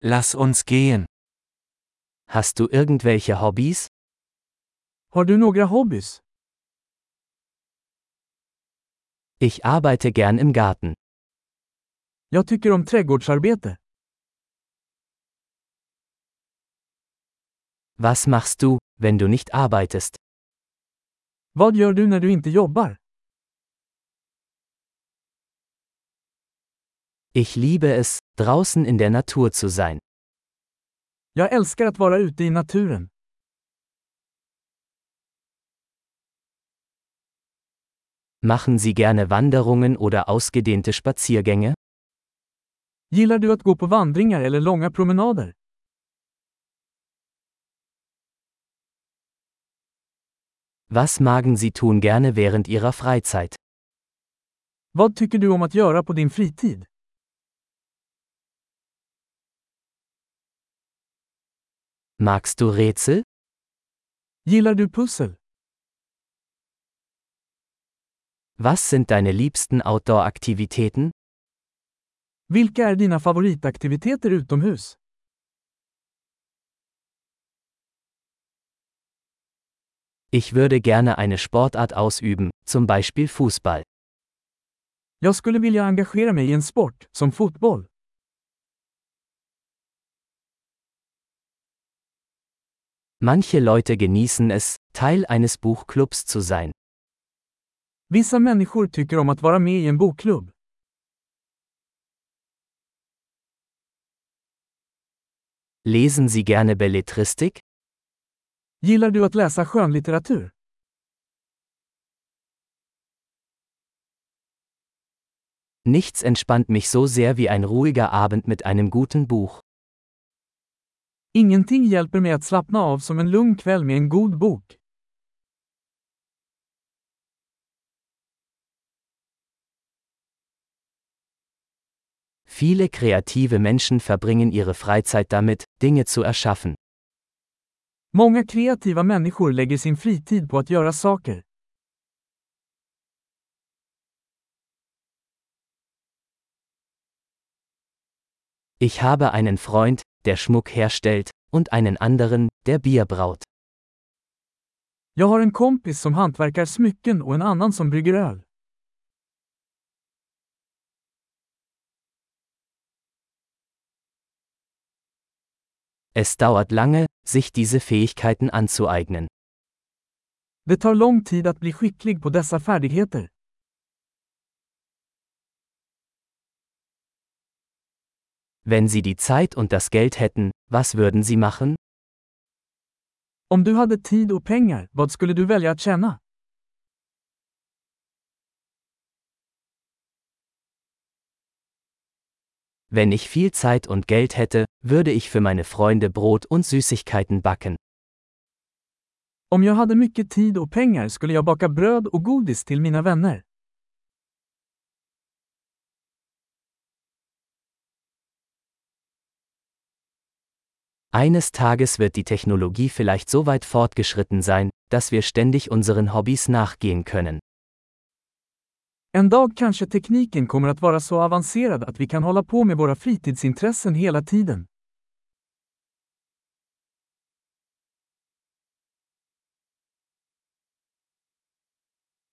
Lass uns gehen. Hast du irgendwelche Hobbys? Har du några hobbys? Ich arbeite gern im Garten. Jag tycker om trädgårdsarbete. Was machst du, wenn du nicht arbeitest? Vad gör du när du inte jobbar? Ich liebe es, draußen in der Natur zu sein. Jag älskar att vara ute i naturen. Machen Sie gerne Wanderungen oder ausgedehnte Spaziergänge? Gillar du att gå på vandringar eller långa promenader? Was magen Sie tun gerne während Ihrer Freizeit? Vad tycker du om att göra på din fritid? Magst du Rätsel? Gillar du pussel? Was sind deine liebsten Outdoor-Aktivitäten? Vilka är dina favoritaktiviteter utomhus? Ich würde gerne eine Sportart ausüben, zum Beispiel Fußball. Jag skulle vilja engagera mig i en sport, som fotboll. Manche Leute genießen es, Teil eines Buchclubs zu sein. Vissa människor tycker om att vara med i en bokklubb. Lesen Sie gerne Belletristik? Gillar du att läsa skönlitteratur? Nichts entspannt mich so sehr wie ein ruhiger Abend mit einem guten Buch. Ingenting hjälper mig att slappna av som en lugn kväll med en god bok. Viele kreative Menschen verbringen ihre Freizeit damit, Dinge zu erschaffen. Många kreativa människor lägger sin fritid på att göra saker. Ich habe einen Freund, der Schmuck herstellt, und einen anderen, der Bier braut. Jag har en kompis som hantverkar smycken och en annan som brygger öl. Es dauert lange, sich diese Fähigkeiten anzueignen. Det tar lång tid att bli skicklig på dessa färdigheter. Wenn Sie die Zeit und das Geld hätten, was würden Sie machen? Om du hade tid och pengar, vad skulle du välja att tjäna? Wenn ich viel Zeit und Geld hätte, würde ich für meine Freunde Brot und Süßigkeiten backen. Om jag hade mycket tid och pengar skulle jag baka bröd och godis till mina vänner. Eines Tages wird die Technologie vielleicht so weit fortgeschritten sein, dass wir ständig unseren Hobbys nachgehen können. En dag kanske tekniken kommer att vara så avancerad att vi kan hålla på med våra fritidsintressen hela tiden.